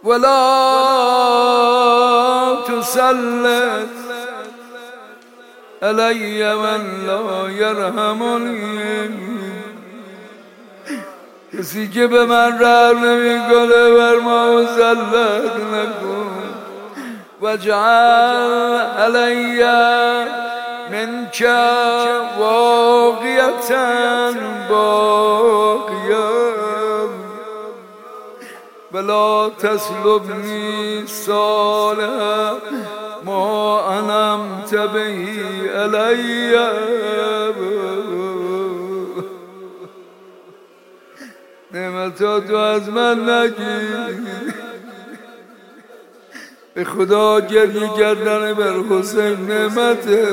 ولا تسلط علی من لا یرحمنی. کسی که به من رحم نمیکنه بر ما مسلط نکن. واجعل علی منک واقیة باقیة ولا تسلبنی صالح ما انعمت به علی. نعمتاتو از من نگیر. به خدا گریه کردن بر حسین نعمته.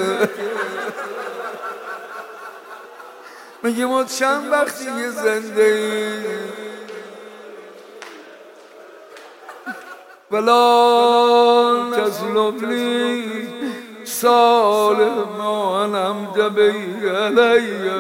میگه ما چند وقتی یه زنده ایم. ولا تسلبنی صالح ما انعمت به علی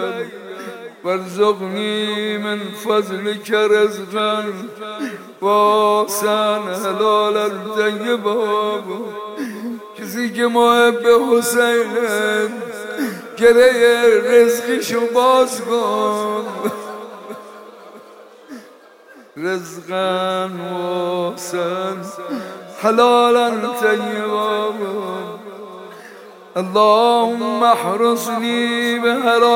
وارزقنی من فضلک رزقا واسعا حلالا طیبا. کسی که محب حسینه گره رزقشو باز کن. رزقا واسعا حلالا طیبا. اللهم احرسنی به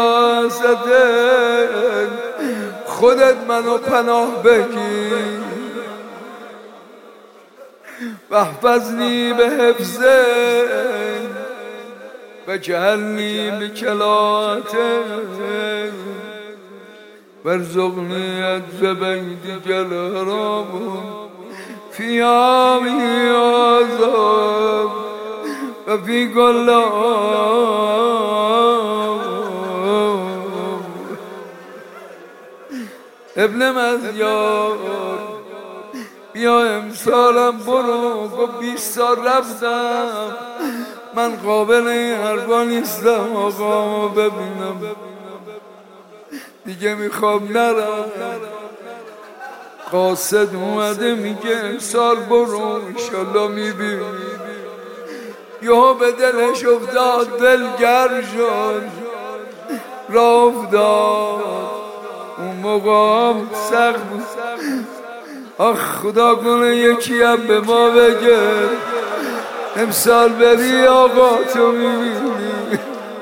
حراستک. خودت منو پناه بگیر. واحفظنی به حفظک وجعلنی بکلاتک وارزقنی عطف بیتک الحرام فی عامی هذا و فی کل عام. ابن مزیار بیا امسالم برو. گفت 20 سال رفتم من قابل این حرفا نیستم آقامو ببینم دیگه میخوام نرم. قاصد اومده میگه امسال برو انشالله میبینی. یهو به دلش افتاد دل گرم شد راه افتاد. اون موقع سخت بود. آخ خدا کنه یکی هم به ما بگه امسال بری آقا تو میبینی.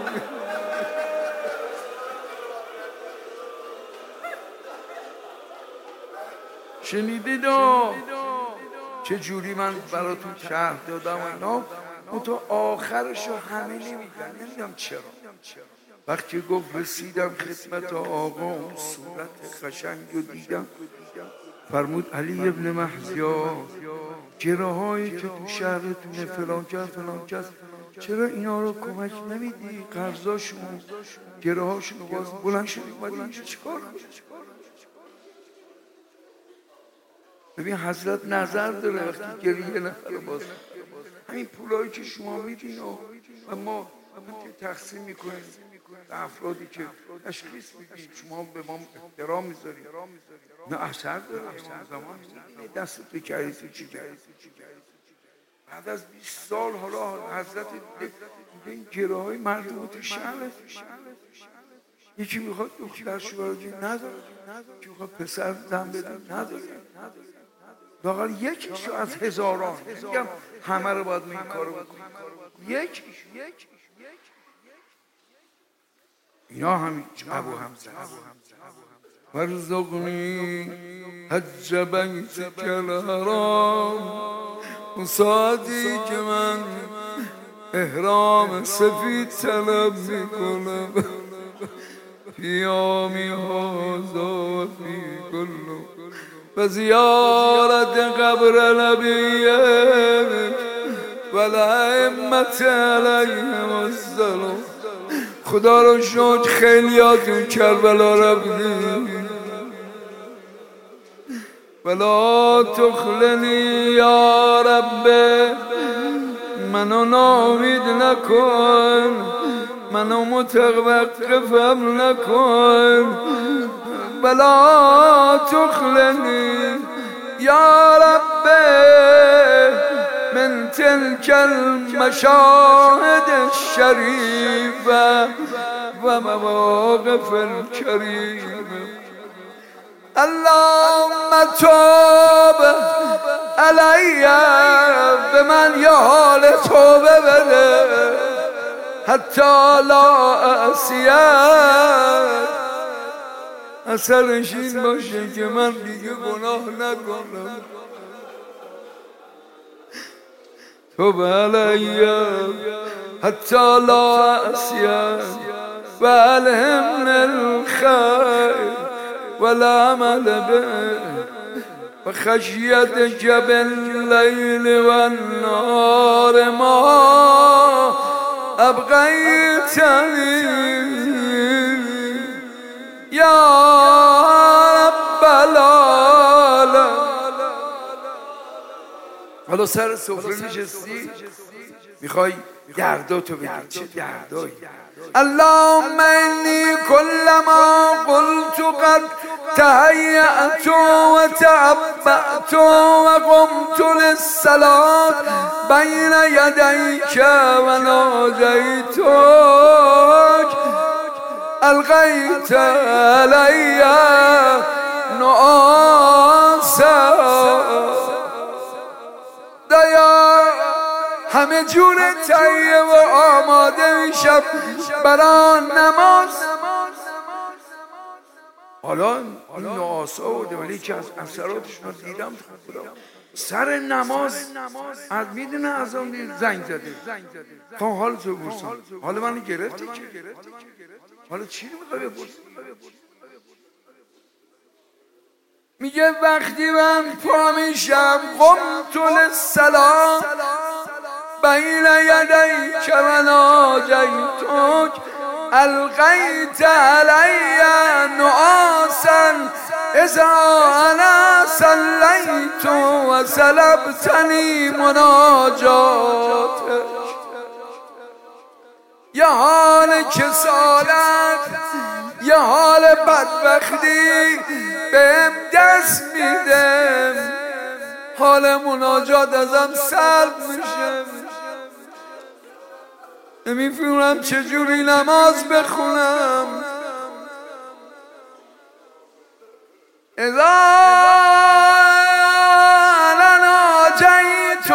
شنیدید چه جوری من براتون شرح دادم اینا. تو آخرشو همه نمیگن. نمیدونم چرا. وقتی گفت رسیدم خدمت آقا اون صورت قشنگ رو دیدم فرمود علی ابن مهدیار گره‌هایی که تو شهرتونه فلان کس چرا اینا رو کمک نمیدی؟ قرضاشون گره‌هاشون رو باز بلند شدی اومدی اینجا چیکار کنی؟ ببین حضرت نظر داره وقتی گریه نفر باز همین پولایی که شما میدین و ما تقسیم میکنیم به افرادی که تشخیص میدین شما به ما احترام میذارید نه اثر داره. زمان دست تو کردی تو چی کردی بعد از 20 سال حالا حضرت این گره های مردم رو تو شهر یکی میخواد دخترشو برای نداره یکی میخواد پسر زن بده نداره واقعا یکیشو از هزاران میگم همه رو باید این کارو بکنیم یک اینا همین ابو حمزه وارزقنی حج بیتک الحرام. اون ساعتی که من احرام سفید طلب میکنم فی عامی هذا و فی کل و زیارت قبر نبیک و الائمة علیهم السلام. خدا رو شکر خیلیاتون کربلا رفتیم. ولا تخلنی یا رب منو نامید نکن منو متوقفم نکن. ولا تخلنی یا رب تلك المشاهد الشريفة ومواقف الكريمة. اللهم توب علي بمن یه حال توبه بده حتی لا اعصیت، اثرش این باشه که من دیگه گناه نکنم. توب علی حتی لا اعصیت و الهمنا الخیر والعمل به و خشیتک باللیل و النهار ما ابقیتنی یا رب العالمین. حالا سر سفره نشستی میخوای درداتو بگی. چه دردایی؟ اللهم انی کلما قلت قد تهیأت و تعبأت و قمت للصلاة بین یدیک و ناجیتک القیت علی نعاسا. دایا همه جور تهیه و آماده میشم برای نماز. حالا این نعاسا بوده ولی که از اثراتشون رو دیدم. سر نماز از میدونه از اون زنگ زده تا حال تو برسون. حالا من گرفتی که حالا چی رو میخوای بپرسی؟ میگه وقتی من پا میشم قمت للصلاة بین یدیک و ناجیتک القیت علی نعاسا اذا انا صلیت و سلبتنی مناجاتک. یه حال کسالت یه حال بدبختی بهم دست میده، حال مناجات ازم سلب میشه، نمیفهمم چجوری نماز بخونم. اذا انا ناجیت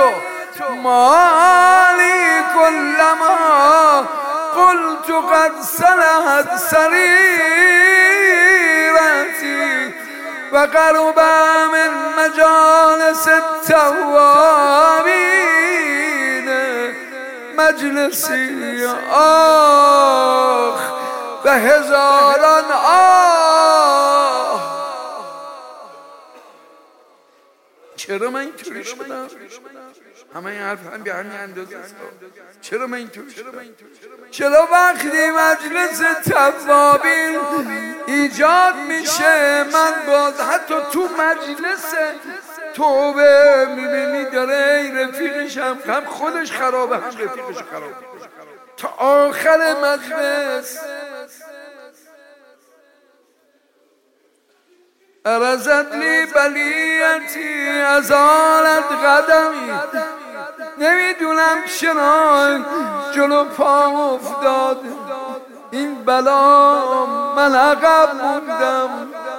مالی کلما قلت قد صلحت سریرتی و قرب من مجالس التوابین مجلسی آخ به هزاران آه. چرا من اینطوری شدم؟ همه این حرف هم به همین اندازه است. چرا من اینطوری شدم؟ چرا وقتی مجلس توابین ایجاد میشه من باز حتی تو مجلس توبه میبینی داره رفیقش هم خودش خرابه هم رفیقش خرابه تا آخر مجلس. ارزت لی بلیتی ازالت قدمی، نمیدونم چرا جلو پام افتاد این بلا، من عقب موندم.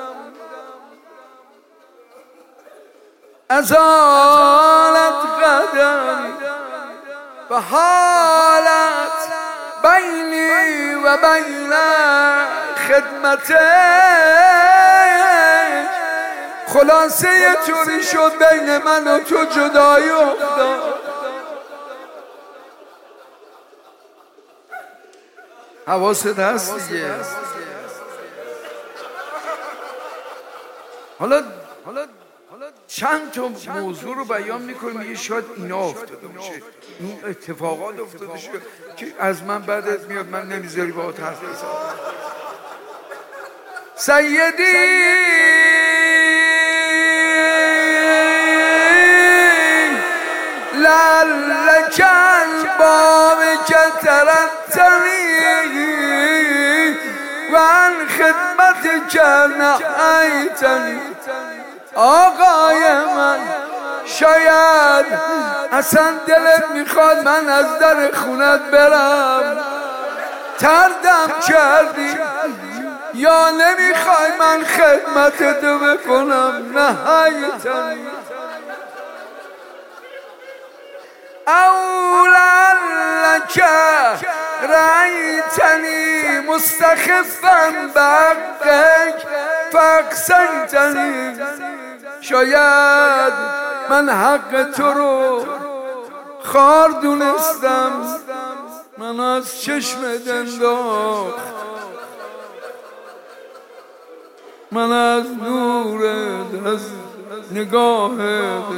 ازالت قدمی و حالت بینی و بین خدمتک، خلاصه یه طوری شد بین من و تو جدایی افتاد. حواست هست دیگه. حالا چند تا موضوع رو بیان میکنیم، میگه شاید اینا افتاده باشه، این اتفاقات افتاده شه که از من بعدت میاد من نمیذاری با حرف بزنم. سیدی لعلک الباب ترتنی و عن خدمتک نهیتنی. آقای من شاید اصلا دلت میخواد من از در خونت برم، تردم کردی یا نمیخوای من خدمت تو بکنم نهایتاً اولا لک رأیتنی مستخفا بحقک فاقسیتنی. شاید من حق تو رو خوار دونستم، من از چشمت انداخت، من از نورت از نگاهت،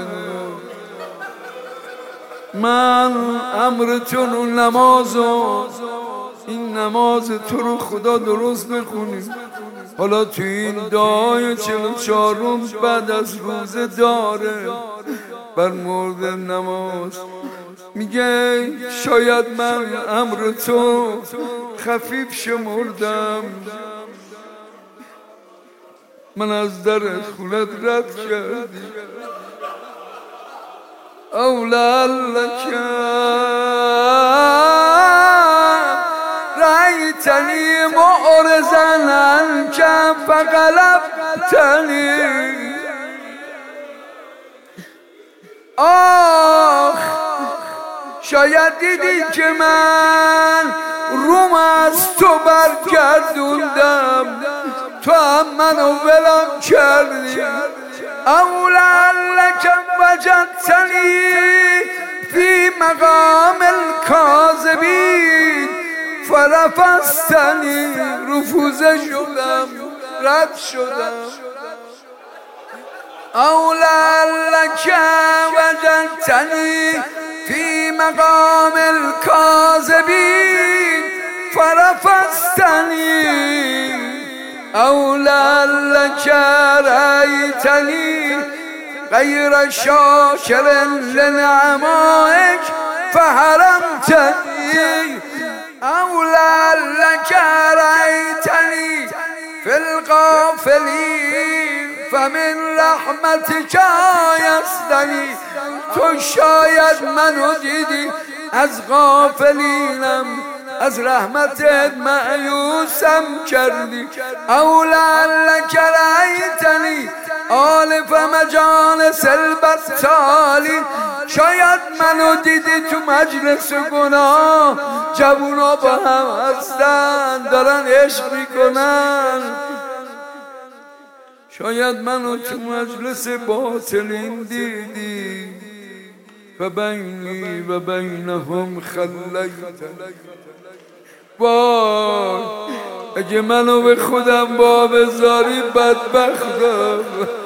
من امر تو رو نمازو، این نماز تو رو خدا درست بخونی. حالا تو این دعای 44 بعد از روزه داره بر مورد نماز میگه شاید من امر تو خفیف شمردم، من از در خونت رد کردی. اولا لک رأیتنی معرضا عنک فغلبتنی. آخ شاید دیدی که من روم از تو برگردوندم، تو هم منو ولم کردی. اولا لک وجدتنی فی مقام الکاذبین فرفضتنی. رفوزه شدم، رد شدم. اولا لک وجدتنی فی مقام الکاذبین فرفضتنی. اولا لک رأیتنی غیر شاکر لنعمائک فحرمتنی. اولا لک رأیتنی فی الغافلین فمن رحمتک آیستنی. تو شاید منو دیدی از غافلینم، از رحمتت مایوسم کردی. اولا لک رأیتنی آلف مجالس البطالین. شاید منو دیدی تو مجلس گناه، جوونا با هم هستن دارن عشق میکنن. شاید منو تو مجلس باطلین دیدی، فبینی و بینهم خلیتنی. وای اگه منو به خودم با بذاری بدبختم.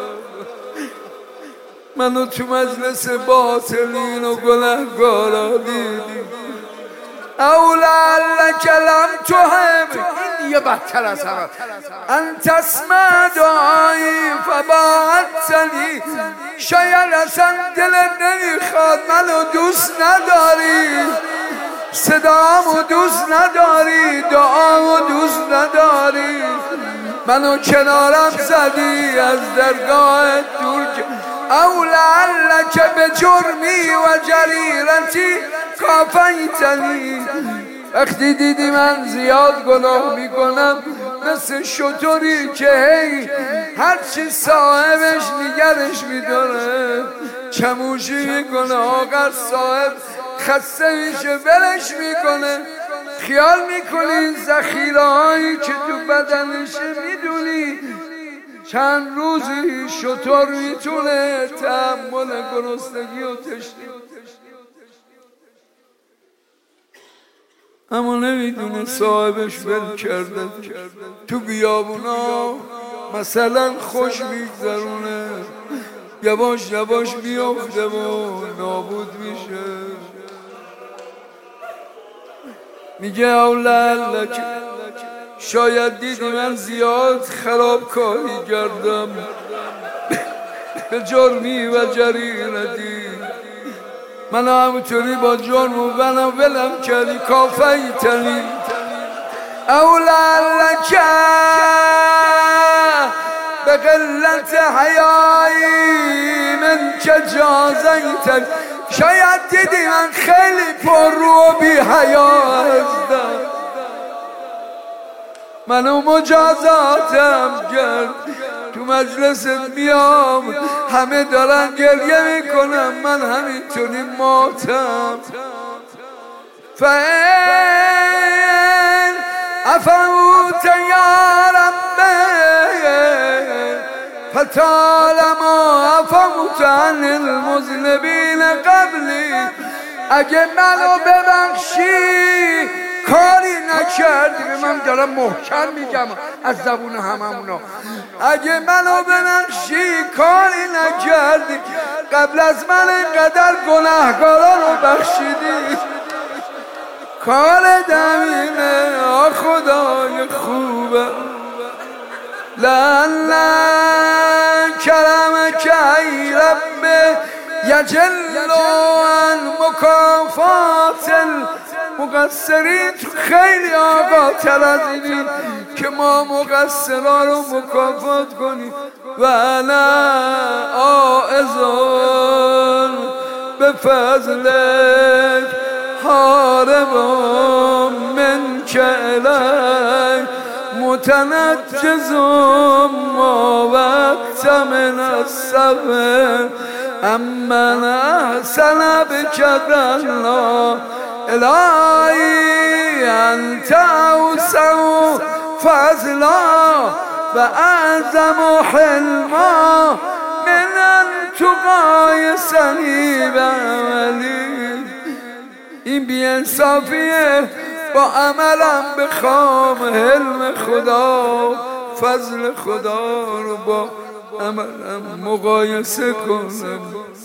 منو تو مجلس باطلین و گنهگارا دیدی. اولا لک لم تحب، این دیگه بدتر از همه، ان تسمع دعایی فباعدتنی. شاید اصلا دلت نمیخواد منو دوست نداری، صدامو دوست نداری، دعامو دوست نداری، منو کنارم زدی، از درگاهت دور اولا لک به جرمی و جریرتی کافیتنی. وقتی دیدی من زیاد گناه میکنم مثل شطوری که هی هرچی صاحبش نگرش میداره چموشی میکنه، آخر صاحب خسته میشه ولش میکنه. خیال میکنی ذخیره هایی که تو بدنشه میدونی چند روزی شطور میتونه تحمل گرسنگی و تشنگی، اما نمیدونه صاحبش ول کرده. تو بیابونا مثلا خوش میگذرونه، یواش یواش میافته و نابود میشه. میگه اولا لک شاید دیدی من زیاد خرابکاری کردم به جرمی و جریرتی، من همونطوری با جرم و ولم کردی کافیتنی. اولا لک به به قلت حیایی من که جازیتن. شاید دیدی من خیلی پر رو و بی حیا هستم، منو مجازاتم کرد. تو مجلست میام همه دارن گریه میکنم، من همینطوری ماتم. فین عفوت یا ربی فطالما عفوت عن المذنبین قبلی. اگه منو ببخشی کاری نکردی، من دارم محکم میگم از زبون هممونا، اگه منو ببخشی کاری نکردی، قبل از من اینقدر گناهکارا رو بخشیدی. کار دمینه خدای خوبه. لعل کرمک ای رب یجل عن مکافات المقصرین. تو خیلی آقاتر از اینی که ما مقصرها رو مکافات کنیم. و انا عائزون به فضلک حارب منک الیک متنجز ما وقت من الصبر امن احسن بکدنا. الهی انت اوسع فضلا و اعظم حلما من ان تقایسنی بعملی. این بی‌انصافیه، با عملم بخوام حلم خدا فضل خدا رو با عملم مقایسه کنم.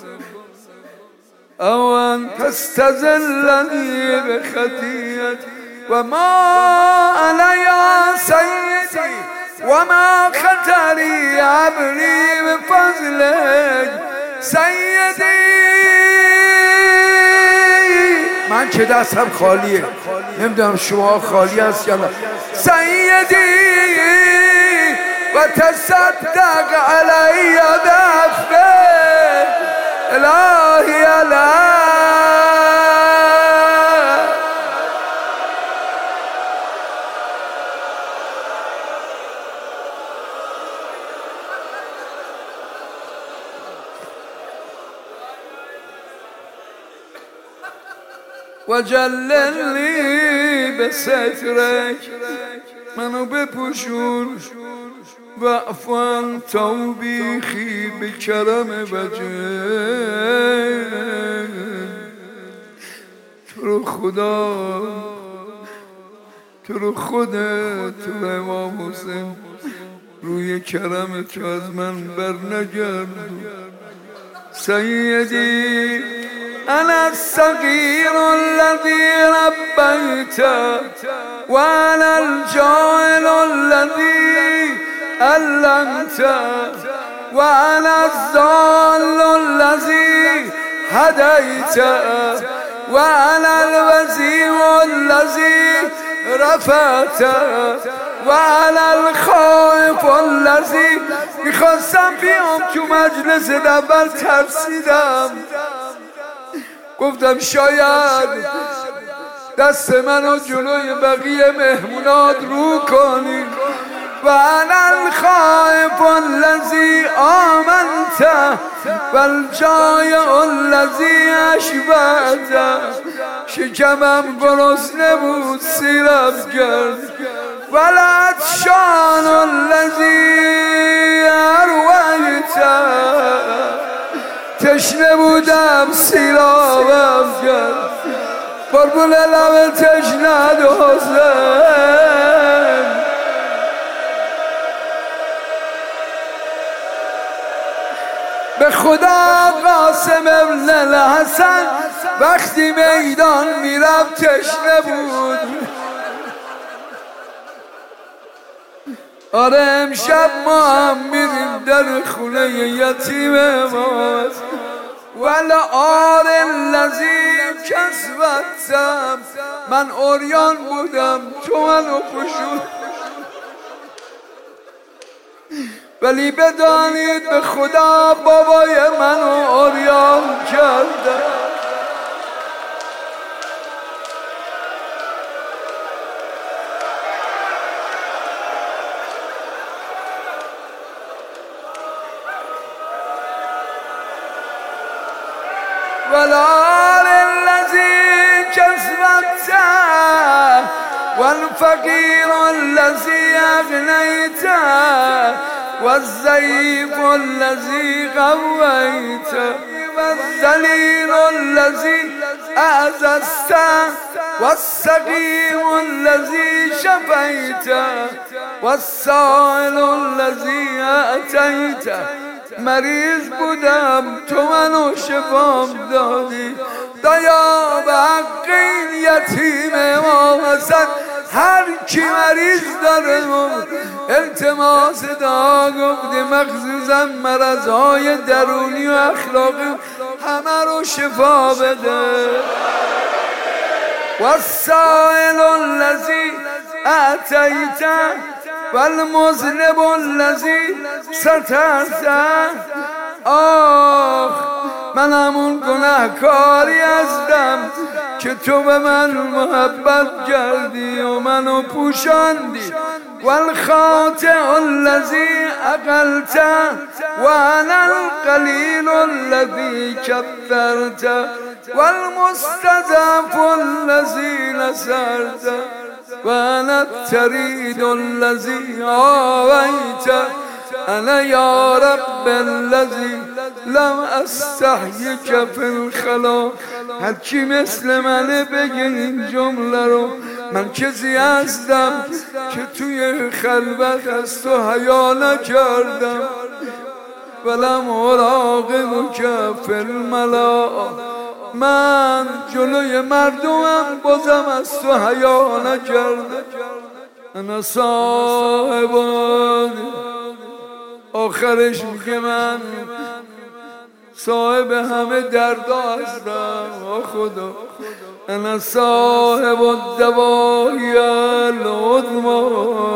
او ان تستذلنی بخطیئتی و ما علی سیدی و ما خطری عبری بفضلک سیدی. من که دستم خالیه، نمیدونم شما خالی هست یا نه. سیدی و تصدق علی دفه الهی علی. و جللی به سترک منو بپوشون و افوان توبیخی به کرم وجه. تو رو خدا، تو رو خودت، تو رو امام حسین روی کرم تو از من بر نگردون. سیدی انا الصغیر الذی ربیت و انا الجاهل الذی علمت و انا الضال الذی هدیت و انا الوزیر الذی رفعت و انا الخائف الذی. میخواستم بیام تو مجلس اول ترسیدم، گفتم شاید دست منو جلوی بقیه مهمونات رو کنی. و انا الخائف الذی آمنت و الجایع الذی اشبعت. شکمم گرسنه بود سیرم کرد. و العطشان الذی ارویت. تشنه بودم سیرابم کرد. قربون لب تشنه حسین. به خدا قاسم ابن الحسن وقتی میدان میرم تشنه بود. آره امشب ما هم میریم در خونه یتیم ماست. والعار الذی کسوتم. من عریان بودم، تو منو پوشون. ولی بدانید به خدا بابای منو عریان کرده. ولا للذي كسبته والفقير الذي أغنيته والضعيف الذي قويته والذليل الذي أعززته والسقيم الذي شفيته والسائل الذي أتيته. مریض بودم تو منو شفام دادی، دایا به حق این یتیم امام حسن هر کی مریض داره التماس دعا گفتی، مخصوصا مرضهای درونی و اخلاقی همه رو شفا بده. والسائل الذی اعطیته والمذنب الذی سترته. آخ من همون گناهکاری هستم که تو به من محبت کردی و منو پوشاندی. والخاطئ الذی عقلته وانا القلیل الذی کبرته والمستضعف الذی نصرته وانا الترید الذی آویته. انا یا رب الذی لم استحیک فی الخلا. هر کی مثل منه بگه این جمله رو. من کسی هستم که توی خلوت از تو حیا نکردم. ولم اراقبک فی الملا. من جلوی مردمم بازم از تو حیا نکردم. انا صاحبان آخرش میگه من صاحب همه دردا هستم. خدا انا صاحب الدوای العظما.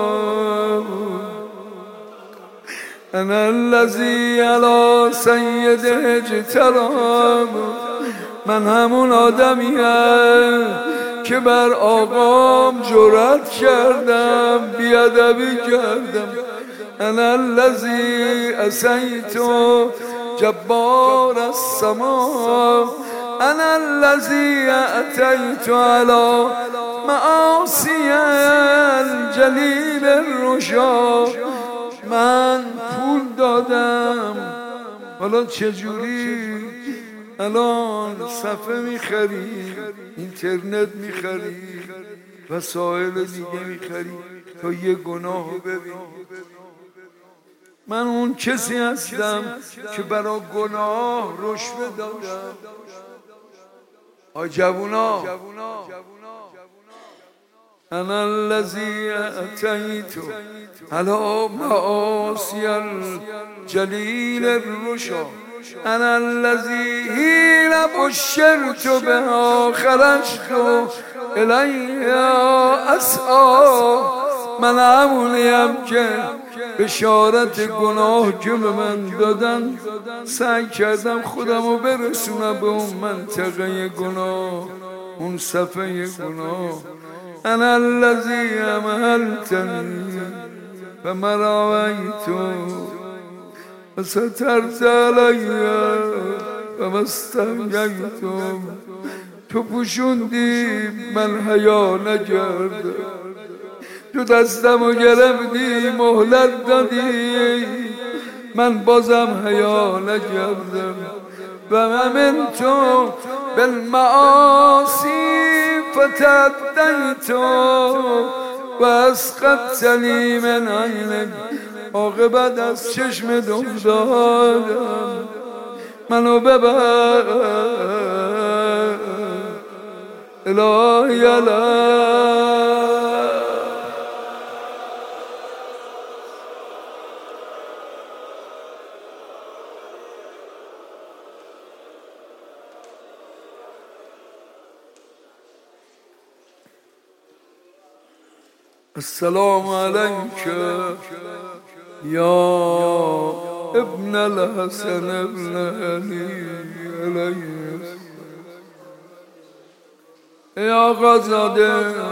انا الذی علی سید اجترام. من همون آدمیم که بر آقام جرأت کردم، بیادبی کردم. انا الذی اسیت جبار السما. انا الذی اتیت علی معاصی الجلیل الرشا. من پول دادم، حالا چجوری؟ الان صفحه میخری، اینترنت میخری، وسایل دیگه میخری تا یه گناه رو ببین. من اون کسی هستم که برای گناه رشوه دادم. آی جوونا، انا الذی اتیت علی معاصی الجلیل الرشا. انا الذی حین بشرت بها خرجت الیها اسعی. من همونیم که بشارت گناه که به من دادن سعی کردم خودم رو برسونم به اون منطقه گناه، اون صفحه گناه. انا الذی امهلتنی و مراویت و سترت علی و مستحییت. تو پوشوندی من حیا نکردم، تو دستمو گرفتی مهلت دادی من بازم حیا نکردم. و من تو بالمعاصی فتدیت و اسقطتنی من عینک. عاقبت از چشم دادم، منو ببر الهی الهی. السلام علیک یا ابن الحسن ابن علی علیه ای آقازاده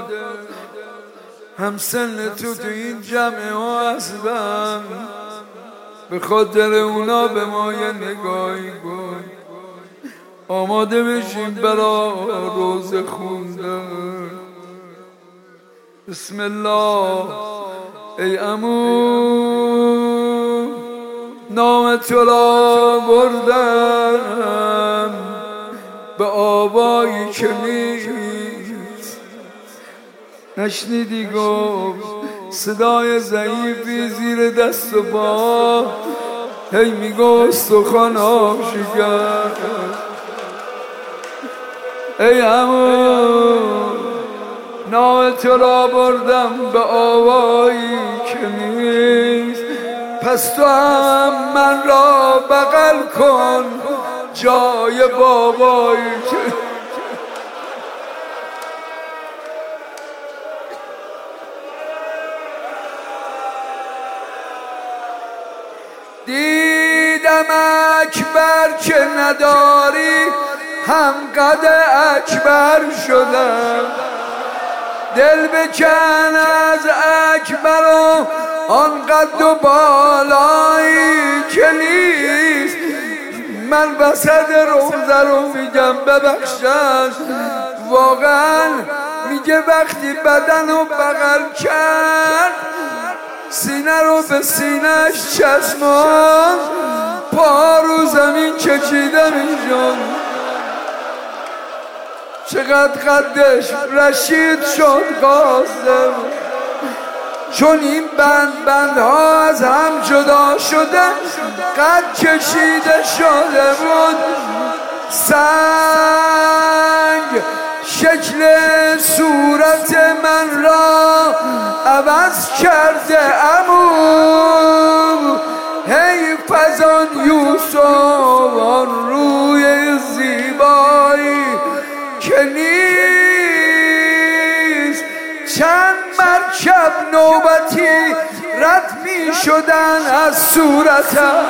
همسن تو این جمع ها هستن، به خاطر اونا به ما یه نگاهی کن. آماده بشیم برا روزه خوندن. بسم الله. ای عمو نام تو را بردم به آوایی که نیست. نشنیدی گفت صدای ضعیفی زیر دست و پا هی میگو استخوان‌ها شکست. ای عمو نام تو را بردم به آوایی که نیست، پس تو هم من را بغل کن جای بابایی که دیدم اکبر که نداری هم قد اکبر شدم. دل بکن از اکبر و آن قد و بالایی که نیست. من وسط روزه رو میگم ببخشن، واقعا میگه وقتی بدن رو بغل کرد سینه رو به سینهش چشمان، پا رو زمین چکیده میشون. چقدر قدش رشید شد قاسم، چون این بندها از هم جدا شده قد کشیده شده بود. سنگ شکل صورت من را عوض کرده عمو، حیف از آن یوسف آن روی زیبایی که نیست. چند مرکب نوبتی رد می شدن از صورتم.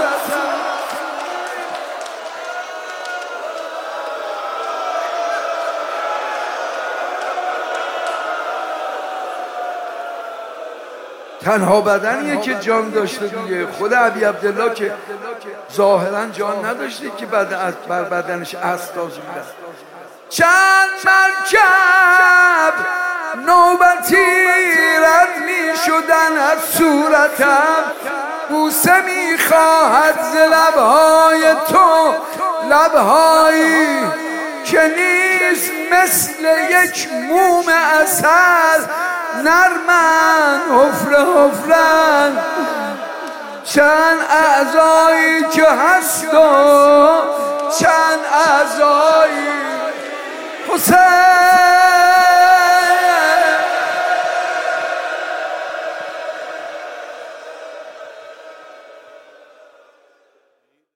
تنها بدنیه که جان داشته دیگه. خود ابی عبدالله که ظاهرا جان نداشته که بعد بر بدنش اساس میدن. چند مرکب نوبتی رد می شدن از صورتم. بوسه می خواهد ز لبهای تو، لبهایی که نیست مثل یک موم عسل نرمن حفره حفرن. چند اعضایی که هست و چند اعضایی حسین